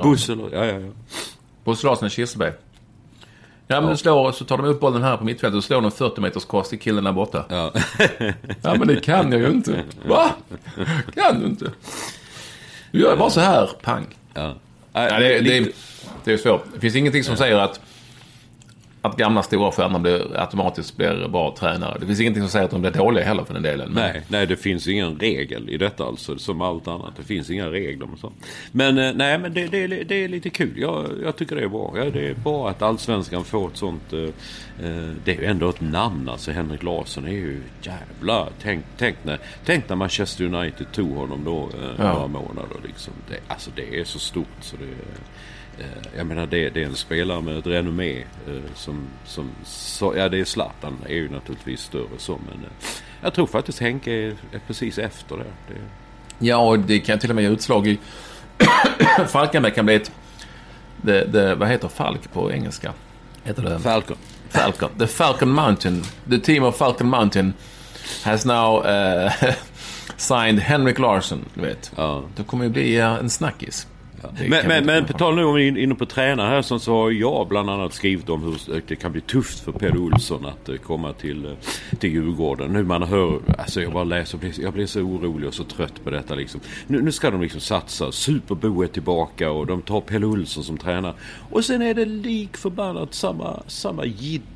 Bosse Larsson i Kirseberg. Ja, men så tar de upp bollen här på mittfältet och slår de 40 meters kors till killen där borta. Ja. Ja, men det kan jag ju inte. Va? Kan du inte? Du gör bara så här, pang. Ja. Det är svårt. Det finns ingenting som säger att gamla stora stjärnor automatiskt blir bra tränare. Det finns ingenting som säger att de blir dåliga heller för den delen. Nej, det finns ingen regel i detta, alltså, som allt annat. Det finns inga regler och så. Men men det är lite kul. Jag tycker det är bra. Ja, det är bra att Allsvenskan får ett sånt... det är ju ändå ett namn. Alltså, Henrik Larsson är ju jävla... Tänk när Manchester United tog honom då några månader. Liksom. Det är så stort så det... Jag menar, det är en spelare med ett renommé det är Zlatan är ju naturligtvis större så, men jag tror faktiskt Henke är precis efter det. Ja, och det kan till och med ge utslag i Falkenberg kan bli vad heter Falk på engelska? Heter det Falcon. The Falcon Mountain. The team of Falcon Mountain has now signed Henrik Larsson, du vet. Ja. Det kommer ju bli en snackis. Men på tal nu om vi är inne på tränare här, så har jag bland annat skrivit om hur det kan bli tufft för Per Olsson att komma till Djurgården. Nu man hör, alltså jag bara läser och jag blir så orolig och så trött på detta liksom. Nu ska de liksom satsa, Superbo är tillbaka och de tar Per Olsson som tränare. Och sen är det lik förbannat samma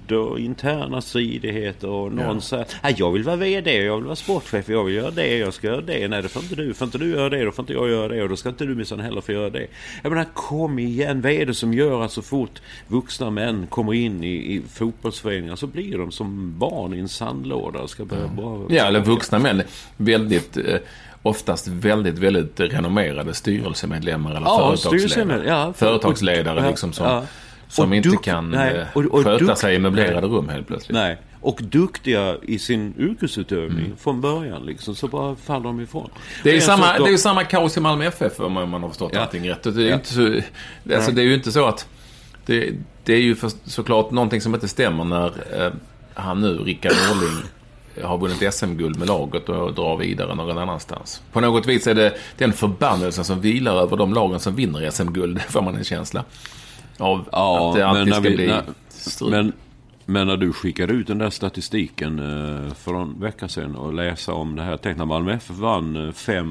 och interna stridigheter och någon säger jag vill vara vd, jag vill vara sportchef, jag vill göra det, jag ska göra det. Nej, det får inte du göra det, då får inte jag göra det, och då ska inte du minsann heller få göra det. Jag menar, kom igen, vad är det som gör att så fort vuxna män kommer in i fotbollsföreningar så blir de som barn i en sandlåda och ska börja eller vuxna män väldigt oftast väldigt, väldigt renommerade styrelsemedlemmar eller företagsledare liksom som inte kan sköta sig i möblerade rum helt plötsligt. Nej, och duktiga i sin yrkesutövning från början liksom, så bara faller de ifrån. Det är ju samma kaos i Malmö FF om man har förstått allting rätt. Det är inte så, alltså det är ju inte så att det är ju såklart någonting som inte stämmer när han nu, Rickard Norling, har vunnit SM-guld med laget och drar vidare någon annanstans. På något vis är det den förbannelsen som vilar över de lagen som vinner SM-guld, får man en känsla av att det alltid ska bli strid. Men när du skickade ut den där statistiken för en vecka sedan och läsa om det här, tänk när Malmö FF vann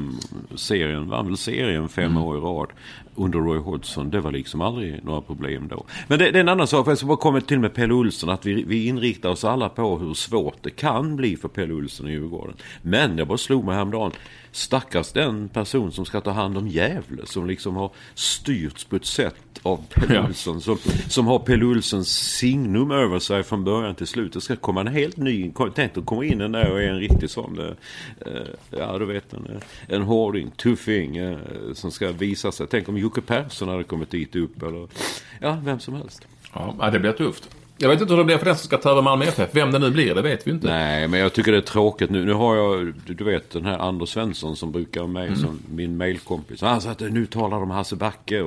serien 5 år i rad under Roy Hodgson, det var liksom aldrig några problem då. Men det är en annan sak, för jag ska bara komma till med Pelle Olsson, att vi inriktar oss alla på hur svårt det kan bli för Pelle Olsson i Djurgården. Men jag bara slog mig häromdagen, stackars den person som ska ta hand om Gävle, som liksom har styrts på ett sätt av Pelle Olsson, som har Pelle Olssons signum över sig från början till slut. Det ska komma en helt ny, tänk att komma in den där och är en riktig sån du vet, en hårding, tuffing som ska visa sig. Tänk om Jocke Persson hade kommit dit upp, eller vem som helst. Ja, det blir tufft. Jag vet inte hur det blir för den som ska ta över Malmö FF. Vem det nu blir, det vet vi inte. Nej, men jag tycker det är tråkigt. Nu har jag, du vet, den här Anders Svensson som brukar ha mig som min mailkompis. Han sa att nu talar de om Hasse Backe.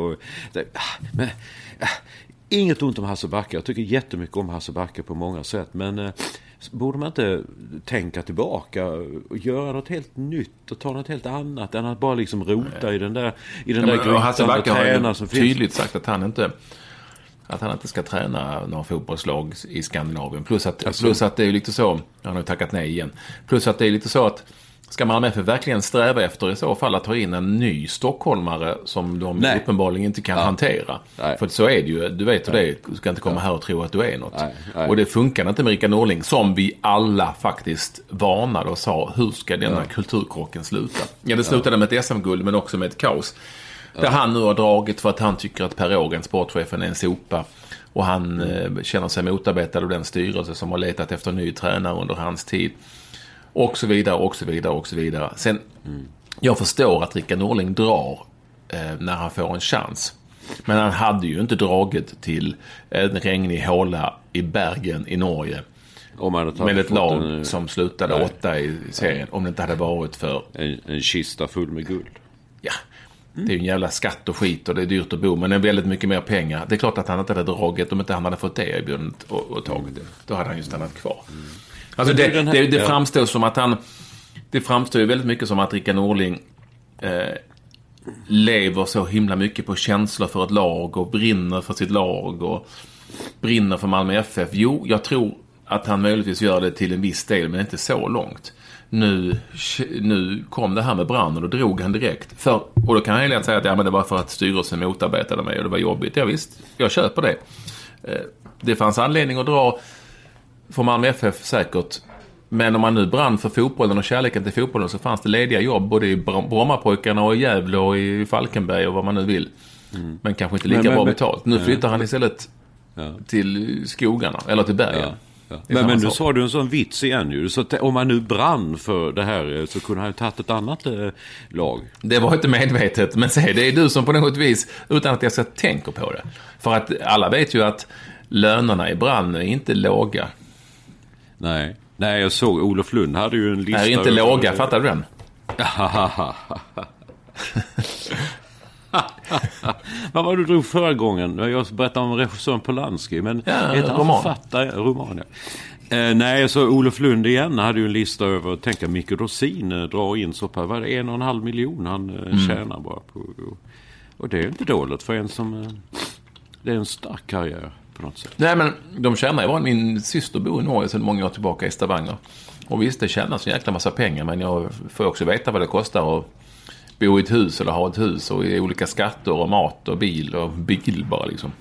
Inget ont om Hasse Backe. Jag tycker jättemycket om Hasse Backe på många sätt. Men borde man inte tänka tillbaka och göra något helt nytt och ta något helt annat än att bara liksom rota i den där grytan. Hasse Backe har ju tydligt sagt att han inte ska träna några fotbollslag i Skandinavien. Plus att det är lite så, han har ju tackat nej igen. Plus att det är lite så att ska Malmö FF verkligen sträva efter i så fall att ta in en ny stockholmare som de uppenbarligen inte kan hantera. Nej. För så är det ju, du vet hur det är. Du ska inte komma här och tro att du är något. Nej. Och det funkar inte med Rickard Norling, som vi alla faktiskt varnade och sa, hur ska denna kulturkrocken sluta? Ja, det slutade med ett SM-guld, men också med ett kaos. Där han nu har dragit för att han tycker att Per Ågren, sportchefen, är en sopa. Och han känner sig motarbetad av den styrelse som har letat efter ny tränare under hans tid. Och så vidare, och så vidare, och så vidare. Sen, jag förstår att Rickard Norling drar när han får en chans. Men han hade ju inte dragit till en regnig håla i Bergen i Norge. Med ett lag som slutade 8 i serien. Om det inte hade varit för en kista full med guld. Ja. Det är ju en jävla skatt och skit och det är dyrt att bo, men det är väldigt mycket mer pengar. Det är klart att han inte hade dragit om inte han hade fått det erbjudandet och tagit det. Då hade han ju stannat kvar. Alltså det framstår som att det framstår ju väldigt mycket som att Rickard Norling lever så himla mycket på känslor för ett lag och brinner för sitt lag och brinner för Malmö FF. Jo, jag tror att han möjligtvis gör det till en viss del, men inte så långt. Nu kom det här med branden och drog han direkt. Och då kan han ju säga att men det var för att styrelsen motarbetade mig och det var jobbigt. Ja visst, jag köper det. Det fanns anledning att dra för Malmö FF säkert. Men om man nu brann för fotbollen och kärleken till fotbollen, så fanns det lediga jobb både i Brommapojkarna och i Gävle och i Falkenberg och vad man nu vill. Men kanske inte lika bra betalt. Nu flyttar han istället till skogarna eller till bergen. Ja. Men nu sa du en sån vits igen ju. Så om man nu brann för det här så kunde han ju tagit ett annat lag. Det var inte medvetet, men det är du som på något vis, utan att jag ska tänka på det. För att alla vet ju att lönerna i brann är inte låga. Nej, jag såg Olof Lund hade ju en lista. Är inte låga, fattar du den? Vad var du drog förra gången? Jag berättade om regissören Polanski, men roman. Nej, så Olof Lund igen hade ju en lista över, tänka Micke Dorsin drar in så på, var det 1,5 miljon han tjänar bara på. Och det är inte dåligt för en som det är en stark karriär på något sätt. Nej, men de tjänar ju. Min syster bor i Norge sedan många år tillbaka i Stavanger. Och visst, det tjänar så jäkla massa pengar, men jag får också veta vad det kostar att bo i ett hus eller ha ett hus och i olika skatter och mat och bil bara liksom.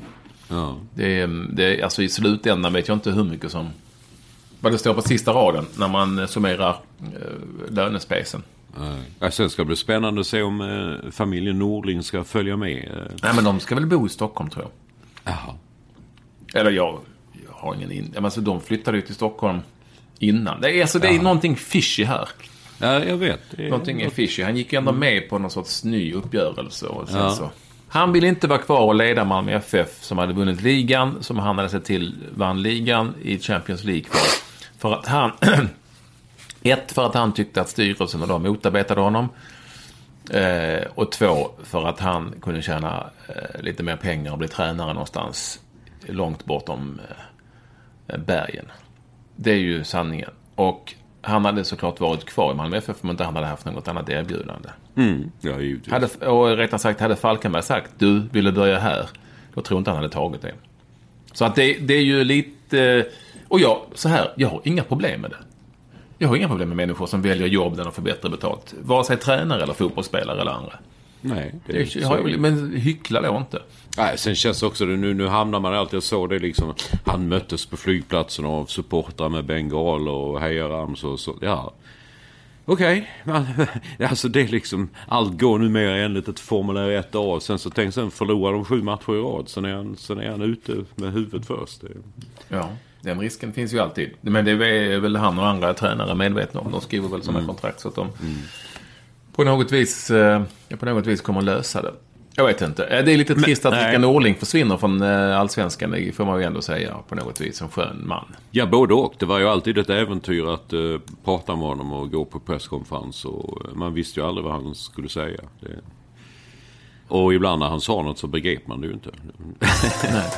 Ja. Det, alltså i slutändan vet jag inte hur mycket som... Vad det står på sista raden när man summerar lönespecen. Ja, sen ska det bli spännande att se om familjen Norling ska följa med. Nej, men de ska väl bo i Stockholm, tror jag. Jaha. Eller jag har ingen... Alltså, de flyttade ju till Stockholm innan. Det är någonting fishy här. Ja, jag vet. Någonting är fishy. Han gick ändå med på någon sorts ny uppgörelse. Och sen så. Han ville inte vara kvar och leda Malmö FF som hade vunnit ligan, som han hade sett till vann ligan i Champions League för att han... för att han tyckte att styrelsen och de motarbetade honom. Och 2, för att han kunde tjäna lite mer pengar och bli tränare någonstans långt bortom bergen. Det är ju sanningen. Och han hade såklart varit kvar i Malmö FF om inte han hade haft något annat erbjudande. Ja, givetvis. Och rättare sagt, hade Falkenberg sagt du ville börja här, då tror inte han hade tagit det. Så att det är ju lite... Och jag har inga problem med det. Jag har inga problem med människor som väljer jobb där de får bättre betalt. Vare sig tränare eller fotbollsspelare eller andra. Nej, men hyckla då inte. Nej, sen känns också det nu hamnar man alltid så det liksom han möttes på flygplatsen av supportrar med bengal och hejarams och så. Ja. Okej. Alltså det är liksom allt går nu mer enligt ett formulär 1A. Sen förlorar de 7 matcher i rad. Sen är han ute med huvudet först. Ja. Den risken finns ju alltid. Men det är väl han och andra tränare medvetna om. De skriver väl sådana kontrakt så att de på något vis kommer att lösa det. Jag vet inte. Det är lite trist att Rickard Norling försvinner från Allsvenskan. Det får man ju ändå säga på något vis. En skön man. Ja, både och. Det var ju alltid ett äventyr att prata med honom och gå på presskonferens. Och man visste ju aldrig vad han skulle säga. Och ibland när han sa något så begrep man det ju inte. Nej.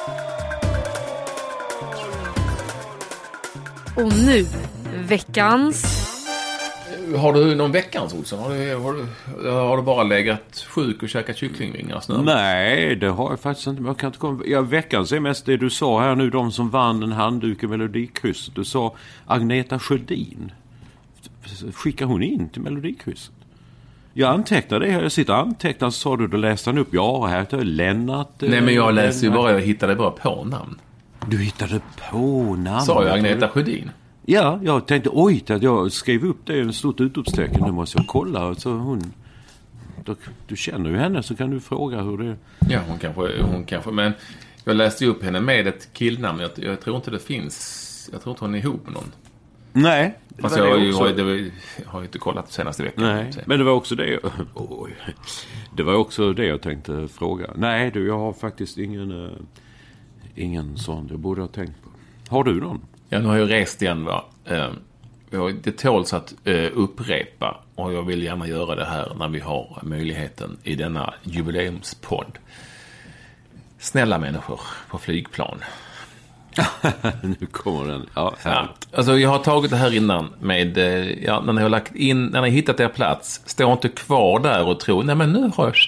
Och nu, veckans... Har du någon veckans, Olsson? Har du bara legat sjuk och käkat kycklingvingar? Nej, det har jag faktiskt inte. Men jag kan inte komma... Ja, veckans är mest det du sa här nu. De som vann en handduk i Melodikrysset. Du sa Agneta Sjödin. Skickar hon in till Melodikrysset? Jag antecknade det här. Jag sitter och antecknar. Så sa du, då läste han upp. Ja, här är Lennart. Nej, men jag läste ju bara. Jag hittade bara på namn. Du hittade på namn? Sa jag Agneta Sjödin? Ja, jag tänkte, att jag skrev upp det i en stort utropstecken. Nu måste jag kolla. Så du känner ju henne så kan du fråga hur det... Ja, hon kanske. Men jag läste ju upp henne med ett killnamn. Jag tror inte det finns... Jag tror inte hon är ihop med någon. Nej. Fast jag har ju inte kollat senaste veckan. Nej, men det var också det... Det var också det jag tänkte fråga. Nej, jag har faktiskt ingen sån jag borde ha tänkt på. Har du någon? Ja, nu har jag rest igen, va? Det tåls att upprepa och jag vill gärna göra det här när vi har möjligheten i denna jubileumspodd. Snälla människor på flygplan. Nu kommer den. Ja. Alltså jag har tagit det här innan med när ni har lagt in, när ni har hittat er plats, stå inte kvar där och tro, nej men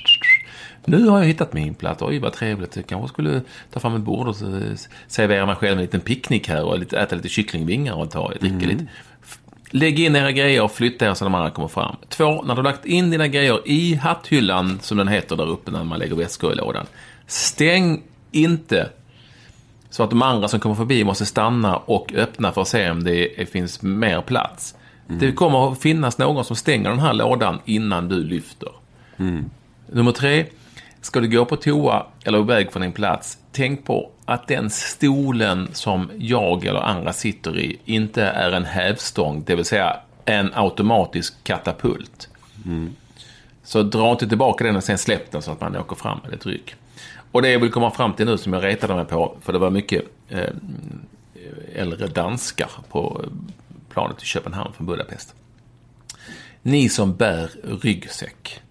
nu har jag hittat min plats. Oj, vad trevligt. Jag kanske skulle ta fram ett bord och servera mig själv en liten picknick här och äta lite kycklingvingar och dricka lite. Lägg in era grejer och flytta er så de andra kommer fram. 2, när du har lagt in dina grejer i hatthyllan, som den heter där uppe när man lägger väskor i lådan. Stäng inte så att de andra som kommer förbi måste stanna och öppna för att se om det finns mer plats. Det kommer att finnas någon som stänger den här lådan innan du lyfter. Nummer 3. Ska du gå på toa eller väg från din plats, tänk på att den stolen som jag eller andra sitter i inte är en hävstång, det vill säga en automatisk katapult. Så dra inte tillbaka den och sen släpp den så att man åker fram med ett ryck. Och det jag vill komma fram till nu som jag retade mig på, för det var mycket äldre danskar på planet till Köpenhamn från Budapest. Ni som bär ryggsäck.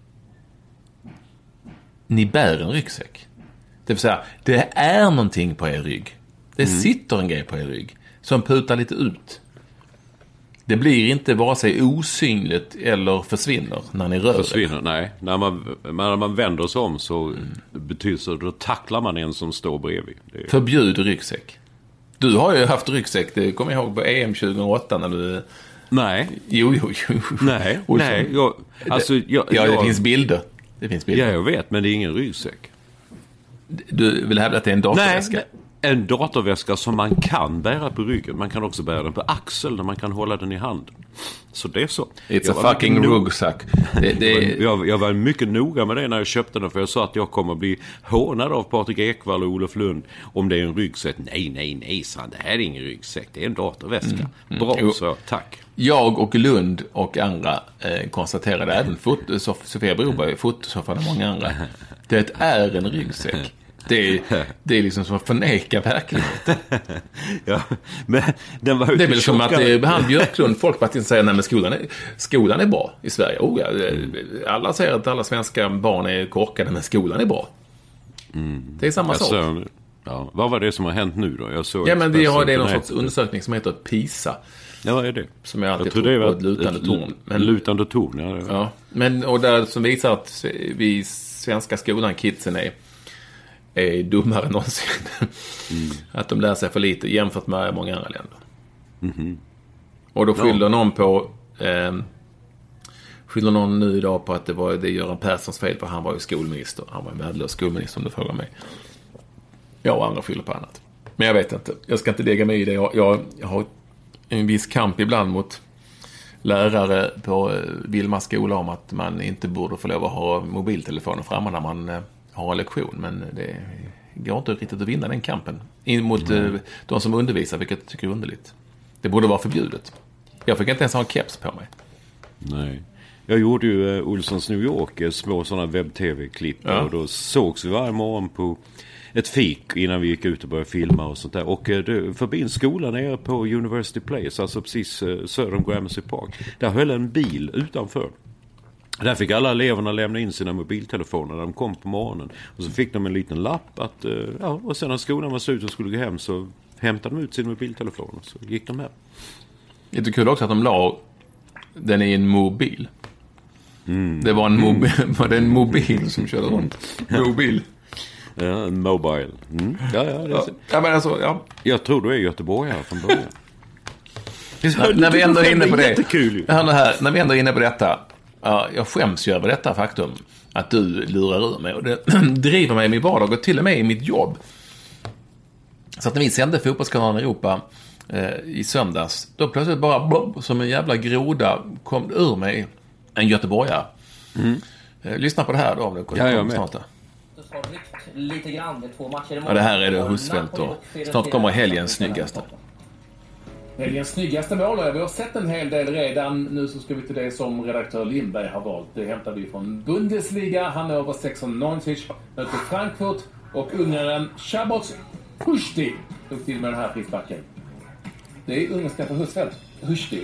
Ni bär en ryggsäck. Det vill säga, det är någonting på er rygg. Det sitter en grej på er rygg som putar lite ut. Det blir inte vare sig osynligt eller försvinner när ni rör er. Nej. När man vänder sig om så betyder det, då tacklar man en som står bredvid. Förbjud ryggsäck. Du har ju haft ryggsäck, det kommer jag ihåg på EM 2008 när du... Nej. Jo. Nej. Det finns bilder. Ja, jag vet, men det är ingen ryggsäck. Du vill hävda att det är en datorväska? Nej, en datorväska som man kan bära på ryggen. Man kan också bära den på axeln när man kan hålla den i handen. Så det är så. It's a fucking rucksack. Jag var mycket noga med det när jag köpte den, för jag sa att jag kommer att bli hånad av Patrik Ekwall och Olof Lund om det är en ryggsäck. Nej, det här är ingen ryggsäck, det är en datorväska. Bra, så tack. Jag och Lund och andra konstaterade, även Sofia Broberg, Fotosoffan och många andra, det är en ryggsäck. Det är liksom som att förneka verkligheten. Ja, men den var det är väl som att han Björklund, Folkpartiet säger nej, men skolan är bra i Sverige. Alla säger att alla svenska barn är korkade, men skolan är bra. Det är samma sak. Ja, vad var det som har hänt nu då? Jag såg men det är någon sorts undersökning som heter PISA. Ja, vad är det? Som jag alltid tror det var ett lutande torn. En lutande torn, ja. Men, och där som visar att vi svenska skolan, kidsen är dummare än någonsin. Att de lär sig för lite jämfört med många andra länder. Och då skyller någon på skyller någon nu idag på att det är Göran Perssons fel, för han var ju skolminister. Han var ju värdelös skolminister, om du frågar mig. Jag och andra skyller på annat. Men jag vet inte. Jag ska inte lägga mig i det. Jag har en viss kamp ibland mot lärare på Vilma skola om att man inte borde få lov att ha mobiltelefonen framme när man har en lektion. Men det går inte riktigt att vinna den kampen in mot de som undervisar, vilket jag tycker är underligt. Det borde vara förbjudet. Jag fick inte ens ha en keps på mig. Nej. Jag gjorde ju Olssons New York, små sådana webb-tv-klipp. Och då sågs vi varje morgon på ett fik innan vi gick ut och började filma och sånt där. Och förbi en skola nere på University Place, alltså precis söder om Gramercy Park, där höll en bil utanför. Där fick alla eleverna lämna in sina mobiltelefoner när de kom på morgonen. Och så fick de en liten lapp att, och sen när skolan var slut och skulle gå hem så hämtade de ut sin mobiltelefon och så gick de hem. Det är kul också att de la den i en mobil. Det var en mobil som körde runt. Mobil. Ja, en mobile. Ja, men alltså, ja. Jag tror du är göteborgare från början. När vi ändå är inne på det. Jättekul. När vi ändå är inne på detta. Jag skäms ju över detta faktum att du lurar ur mig. Och det driver mig i min vardag och till och med i mitt jobb. Så att när vi sände Fotbollskanalen Europa i söndags, då plötsligt bara blob, som en jävla groda kom ur mig en göteborgare. Lyssna på det här då, om det kommer snart. Lite grann, det är 2 matcher. Ja, det här är det Husfeldt då. Snart kommer helgens snyggaste. Helgens snyggaste målare. Vi har sett en hel del redan. Nu så ska vi till det som redaktör Lindberg har valt. Det hämtar vi från Bundesliga. Hannover 96 möter Frankfurt. Och ungraren Szabolcs Huszti tog till med den här frisbacken. Det är ungerska för Husfeldt. Huszti.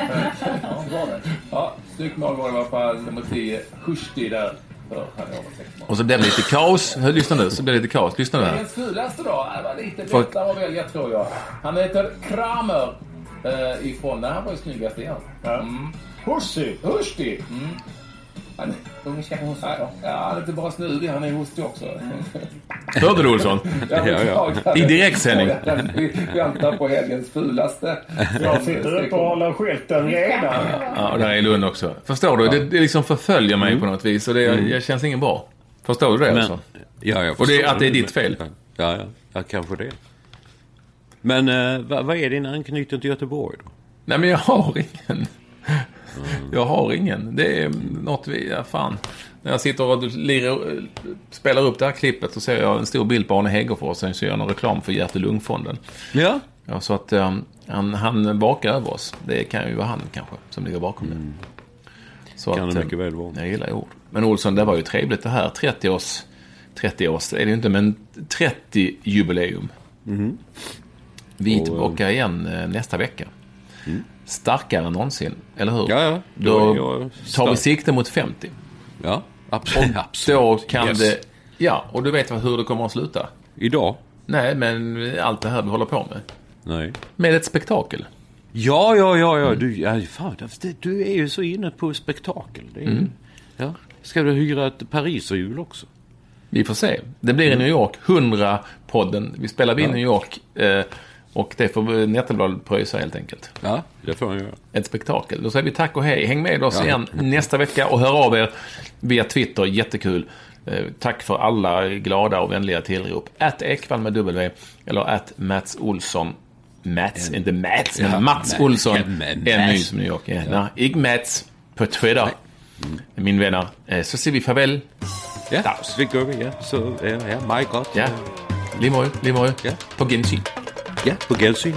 Ja, snyggt mål var i alla fall nummer 10. Huszti där. Och så blev det lite kaos. Lyssna nu, så blev det lite kaos. Lyssna nu här. Den fulaste då, det var lite lättare att välja, tror jag. Han heter Kramer ifrån, det här var ju snyggast igen. Huszti. Ungerska för Huszti. Ja, han är inte bara snuvig, han är Huszti också. Hörde du, Olsson? I direktsändning. Vi väntar på helgens fulaste. Jag sitter upp och håller skylten redan. Ja, och där är Lund också. Förstår du? Det liksom förföljer mig på något vis. Och det känns ingen bra. Förstår du det också? Ja, jag och det är att det är ditt fel. Ja, kanske det. Men vad är din anknytning till Göteborg då? Nej, men jag har ingen. Jag har ingen. Det är något fan. När jag sitter och spelar upp det här klippet så ser jag en stor bild på Arne Hegerfors och sen ser jag någon reklam för Hjärt-lungfonden. Ja. Ja, så att han vakar över oss. Det kan ju vara han kanske som ligger bakom det. Så kan att, det mycket väl vara. Jag gillar ord. Men Olsson, det var ju trevligt det här. 30 års är det ju inte, men 30-jubileum. Vi tillbaka igen nästa vecka. Starkare än någonsin, eller hur? Ja. Då tar vi sikte mot 50. Ja, absolut. Och då kan det... Ja, och du vet hur det kommer att sluta. Idag? Nej, men allt det här vi håller på med. Nej. Med ett spektakel. Ja. Du är ju så inne på spektakel. Det är, ja. Ska du hyra ett pariserhjul också? Vi får se. Det blir i New York. 100-podden. Vi spelar in i New York... Och det får Nettelblad pröjsa helt enkelt. Ja, det får man göra. Ett spektakel. Då säger vi tack och hej. Häng med oss igen nästa vecka och hör av er via Twitter. Jättekul. Tack för alla glada och vänliga tillrop. @Ekvall med W eller @Mats Olsson. Inte Mats, men Mats Olsson. En ny som New York. Ja. Ik Mats på Twitter. Min vänner. Så ser vi farväl. Ja, det gør vi, ja. Så meget godt. Ja, lige måde. Ja. På gensyn. Ja, på gensyn.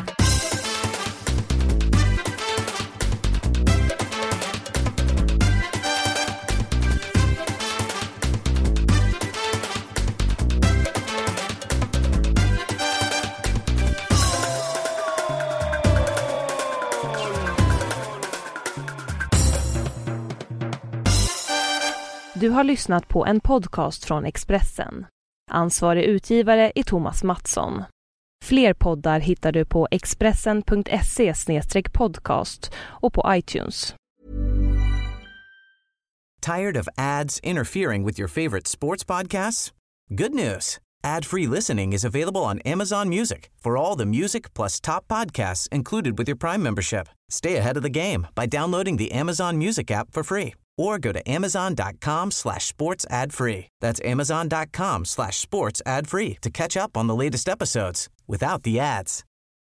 Du har lyssnat på en podcast från Expressen. Ansvarig utgivare är Thomas Mattsson. Fler poddar hittar du på expressen.se/podcast och på iTunes. Tired of ads interfering with your favorite sports podcasts? Good news. Ad-free listening is available on Amazon Music for all the music plus top podcasts included with your Prime membership. Stay ahead of the game by downloading the Amazon Music app for free or go to amazon.com/sports ad free. That's amazon.com/sports ad free to catch up on the latest episodes without the ads.